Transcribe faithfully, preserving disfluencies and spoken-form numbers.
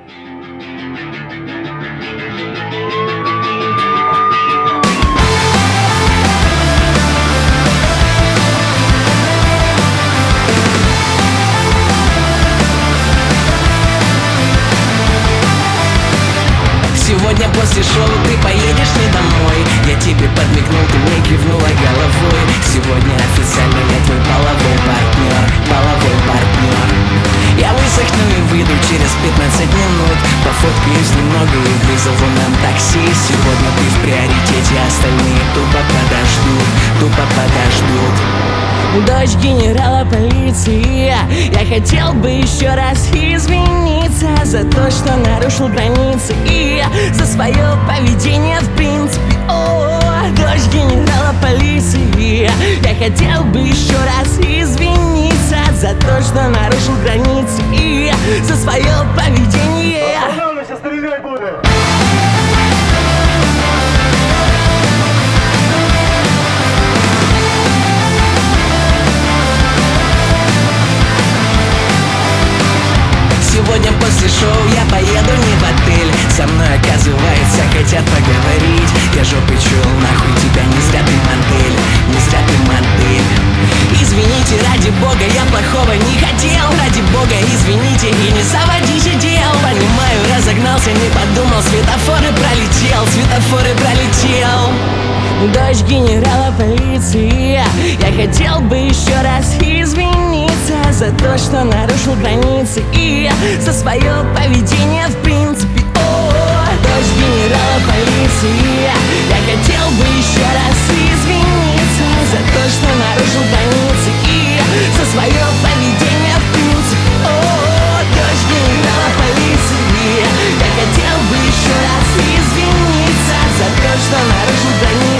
Сегодня после шоу ты поедешь не домой. Я тебе подмигнул, ты мне кивнула головой. Сегодня официально я твой половой партнер, половой партнер. Я высохну и выйду через пятнадцать минут. Пофоткаюсь немного и вызову нам такси. Сегодня ты в приоритете, остальные тупо подождут, тупо подождут. Дочь генерала полиции, я хотел бы еще раз извиниться за то, что нарушил границы и за свое поведение в принципе. О, дочь генерала полиции, я хотел бы еще раз извиниться за то, что нарушил границы и за свое поведение. Стрелять буду! Сегодня после шоу я поеду не в отель. Со мной, оказывается, хотят поговорить. Я жопой чуял, нахуй тебя, не зря ты модель, не зря ты модель. Извините, ради бога, я плохого не хотел. Ради бога, извините и не заводите дел. Понимаю, разогнался, не подумал, светофоры пролетел, светофоры пролетел. Дочь генерала полиции, я хотел бы еще раз извиниться за то, что нарушил границы и за свое поведение в принципе. О, дочь генерала полиции, я хотел бы еще раз извиниться за то, что нарушил границы и за свое поведение в принципе. О, дочь генерала полиции, я хотел бы еще раз извиниться за то, что нарушил границы